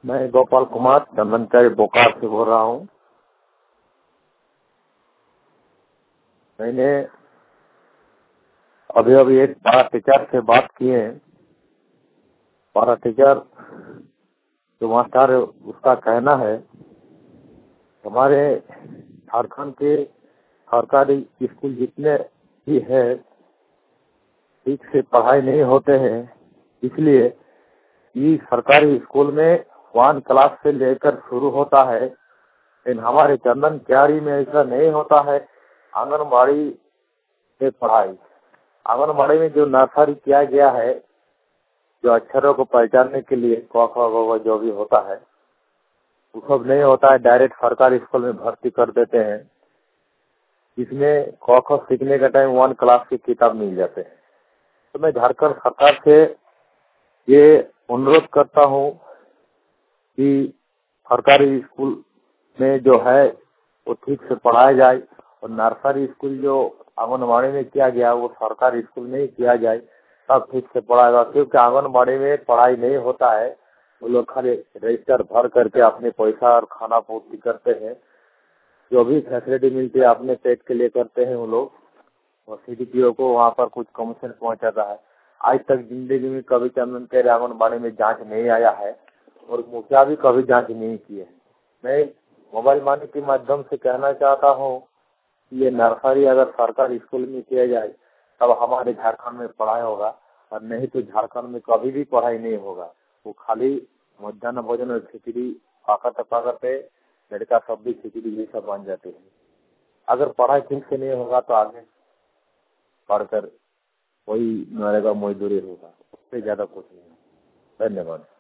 मैं गोपाल कुमार चंदनकारी बोकारो से बोल रहा हूँ। मैंने अभी एक पारा टीचर से बात की है। पारा टीचर जो मास्टर है उसका कहना है हमारे झारखंड के सरकारी स्कूल जितने भी है ठीक से पढ़ाई नहीं होते हैं, इसलिए ये सरकारी स्कूल में 1 क्लास से लेकर शुरू होता है, लेकिन हमारे चंदन क्यारी में ऐसा नहीं होता है। आंगनबाड़ी से पढ़ाई, आंगनबाड़ी में जो नर्सरी किया गया है, जो अक्षरों को पहचानने के लिए क ख ग जो भी होता है वो सब नहीं होता है, डायरेक्ट सरकारी स्कूल में भर्ती कर देते हैं। इसमें क ख सीखने का टाइम 1 क्लास की किताब मिल जाते हैं। तो मैं झारखंड सरकार से ये अनुरोध करता हूँ कि सरकारी स्कूल में जो है वो ठीक से पढ़ाया जाए और नर्सरी स्कूल जो आंगनबाड़ी में किया गया वो सरकारी स्कूल में ही किया जाए, तब ठीक से पढ़ाएगा। क्योंकि आंगनबाड़ी में पढ़ाई नहीं होता है, वो लोग खाली रजिस्टर भर करके अपने पैसा और खाना पूर्ति करते हैं। जो भी फैसिलिटी मिलती है अपने पेट के लिए करते हैं वो लोग, और CDPO को वहाँ पर कुछ कमीशन पहुँचाता है। आज तक जिंदगी में कभी चंदन के आंगनबाड़ी में जांच नहीं आया है और मुखिया भी कभी जांच नहीं की है। मैं मोबाइल मानी के माध्यम से कहना चाहता हूँ कि ये नर्सरी अगर सरकारी स्कूल में किया जाए तब हमारे झारखंड में पढ़ाई होगा, और नहीं तो झारखंड में कभी भी पढ़ाई नहीं होगा। वो खाली मध्याह्न भोजन और खिचड़ी पाकते लड़का सब भी खिचड़ी ये सब बन जाते हैं। अगर पढ़ाई ठीक से नहीं होगा तो आगे पढ़कर वही मरेगा, मजदूरी होगा, उससे ज्यादा कुछ नहीं। धन्यवाद।